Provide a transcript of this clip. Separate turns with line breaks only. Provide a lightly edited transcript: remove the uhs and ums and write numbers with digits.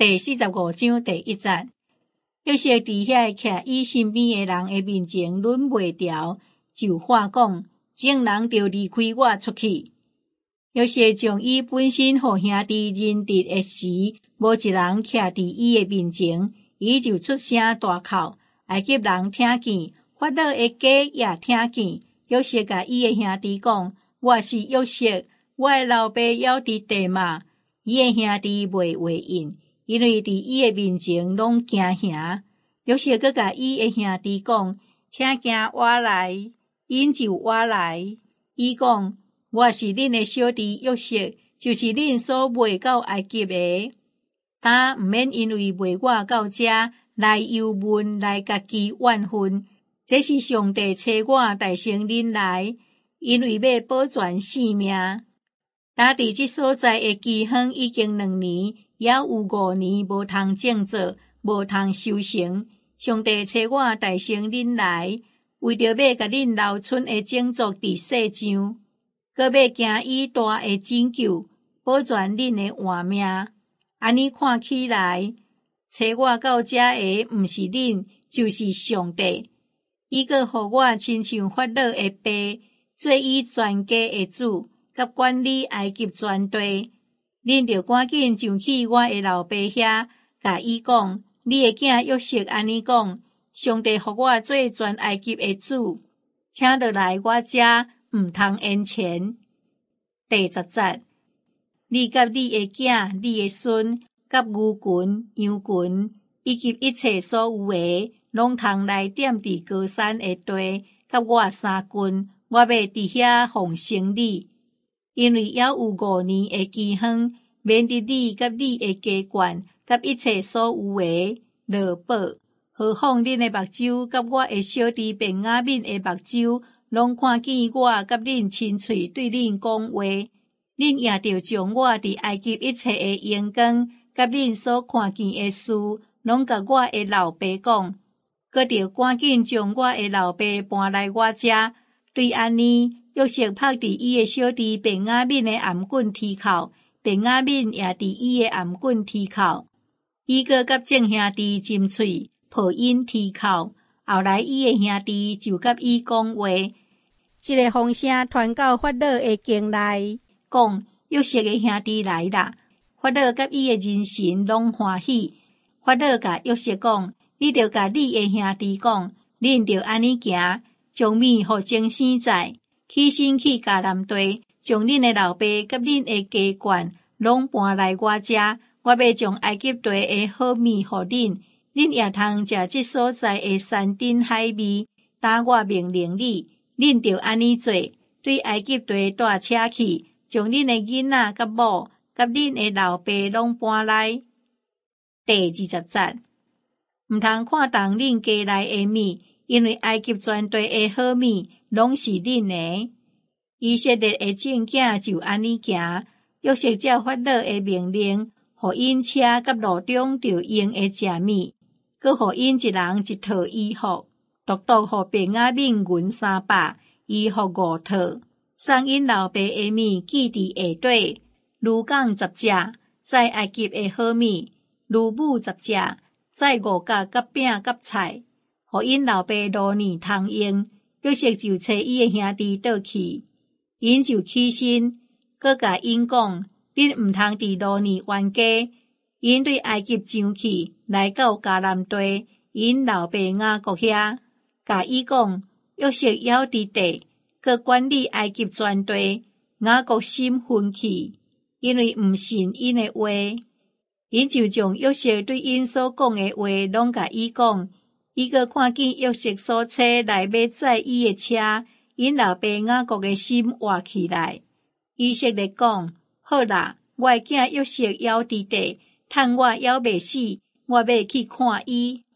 第45章第1節，約瑟佇遐徛伊身邊的人的面前忍袂住，就話講：眾人就離開我出去。約瑟將伊本身互兄弟認得的時，無一人徛佇伊的面前，伊就出聲大哭。埃及人聽見，法老的家也聽見。約瑟甲伊的兄弟講：我是約瑟，我的老爸還佇地嘛。伊的兄弟袂回應，因為佇伊的面前攏驚嚇。約瑟閣甲伊的兄弟講：請行我來，因就我來。伊講：我是恁的小弟約瑟，就是恁所賣到埃及的。但毋免因為賣我到這來憂悶，來家己怨恨。這是上帝找我代成恁來，因為要保全性命。但佇這所在的饑荒已經2年，也有5年無通種作，無通收成。上帝找我代成恁來，為着要甲恁留存的種族佇世上，閣要行以大的拯救，保全恁的活命。安尼看起來，找我到這的毋是恁，就是上帝。伊閣予我親像法老的爸，做伊全家的主，甲管理埃及全地。恁着趕緊上去我的老爸遐，甲伊講：你的囝約瑟安尼講，上帝予我做全埃及的主，請落來我這，毋通延前。第10節，你甲你的囝、你的孫，甲牛群、羊群，以及一切所有的，攏通來點佇高山的地，甲我3軍，我要佇遐奉承你。因為還有5年的饑荒，免得你甲你的家眷，甲一切所有的落寶。何況恁的目睭，甲我的小弟便雅憫的目睭，攏看見我甲恁親嘴對恁講話。恁也着將我佇埃及一切的榮光，甲恁所看見的事，攏甲我的老爸講，閣着趕緊將我的老爸搬來我這。對安尼，約瑟拍佇伊的小弟便雅憫的頷頸齒口，便雅憫也佇伊的頷頸齒口。伊閣甲眾兄弟親嘴，抱因齒口。後來伊的兄弟就甲伊講話，一個風聲傳到法老的境內，講約瑟的兄弟來啦。法老甲伊的人臣攏歡喜。法老甲約瑟講：你着甲你的兄弟講，恁着安尼行，將米互精生在，起身去迦南地，將恁的老爸甲恁的家眷攏搬來我這。我要將埃及地的好米互恁，恁也通食這所在的山珍海味。但我命令你，恁着安尼做，對埃及地帶車去，將恁的囡仔甲某，甲恁的老爸攏搬來。第20節，毋通看重恁家內的米，因為埃及全地的好米攏是恁的。以色列的眾囝就安尼行，約瑟照法老的命令，互因車甲路中着用的食米，閣互因一人一套衣服，獨獨互便雅憫銀300，衣服5套，送因老爸的米記佇下底，驢港10隻，載埃及的好米。驢母10隻，載5角甲餅甲菜，互因老爸多年通用。約瑟就找伊的兄弟倒去，因就起身，閣甲因講：恁毋通佇多年冤家。因對埃及上去，來到迦南地，因老爸雅各遐，甲伊講：約瑟還佇地，閣管理埃及全地。雅各心昏去，因為毋信因的話。因就將約瑟對因所講的話攏甲伊講，伊閣看見約瑟所車來要載伊的車，因老爸雅各的心活起來。以色列講：好啦，我的囝約瑟還佇地，趁我還袂死，我要去看伊。